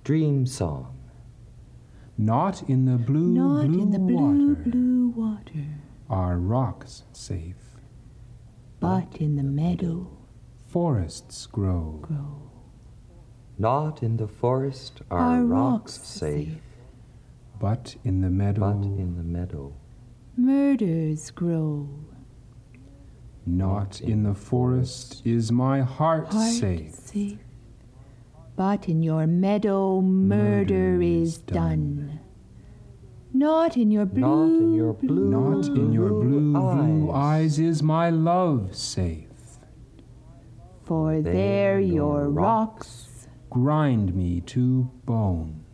Stream Song. Not in the blue, Not blue in the water blue water, are rocks safe. but in the meadow Forests grow. Not in the forest are rocks safe, But in the meadow, but in the meadow. murders grow. not in the forest is my heart Heart safe. But in your meadow murder is done. Not in your blue, Not in your blue, Not in your blue, blue eyes. eyes is my love safe. for there your rocks Grind me to bone.